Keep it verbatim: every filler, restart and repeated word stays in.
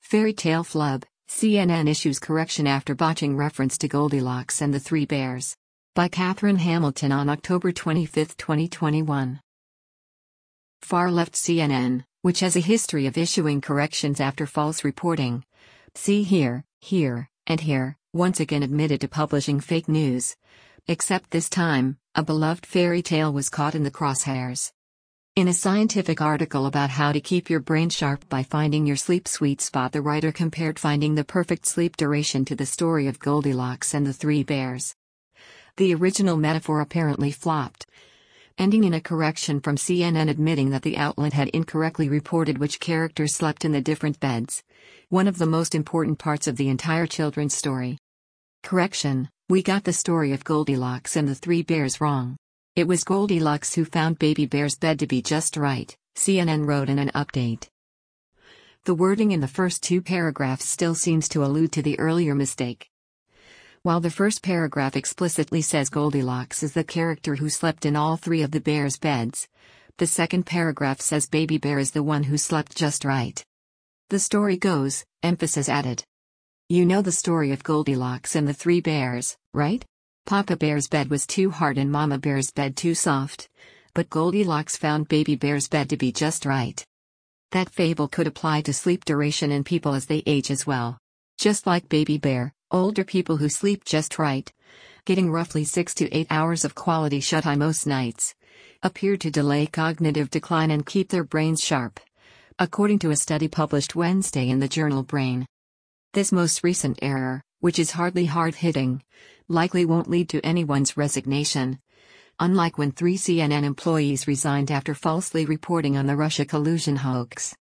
Fairy tale flub, C N N issues correction after botching reference to Goldilocks and the Three Bears. By Catherine Hamilton on October twenty-fifth, twenty twenty-one. Far-left C N N, which has a history of issuing corrections after false reporting. See here, here, and here, once again admitted to publishing fake news. Except this time, a beloved fairy tale was caught in the crosshairs. In a scientific article about how to keep your brain sharp by finding your sleep sweet spot, the writer compared finding the perfect sleep duration to the story of Goldilocks and the Three Bears. The original metaphor apparently flopped, ending in a correction from C N N admitting that the outlet had incorrectly reported which characters slept in the different beds. One of the most important parts of the entire children's story. Correction: we got the story of Goldilocks and the Three Bears wrong. It was Goldilocks who found Baby Bear's bed to be just right, C N N wrote in an update. The wording in the first two paragraphs still seems to allude to the earlier mistake. While the first paragraph explicitly says Goldilocks is the character who slept in all three of the bears' beds, the second paragraph says Baby Bear is the one who slept just right. The story goes, emphasis added. You know the story of Goldilocks and the Three Bears, right? Papa Bear's bed was too hard and Mama Bear's bed too soft, but Goldilocks found Baby Bear's bed to be just right. That fable could apply to sleep duration in people as they age as well. Just like Baby Bear, older people who sleep just right, getting roughly six to eight hours of quality shut-eye most nights, appear to delay cognitive decline and keep their brains sharp, according to a study published Wednesday in the journal Brain. This most recent error, which is hardly hard-hitting, likely won't lead to anyone's resignation. Unlike when three C N N employees resigned after falsely reporting on the Russia collusion hoax.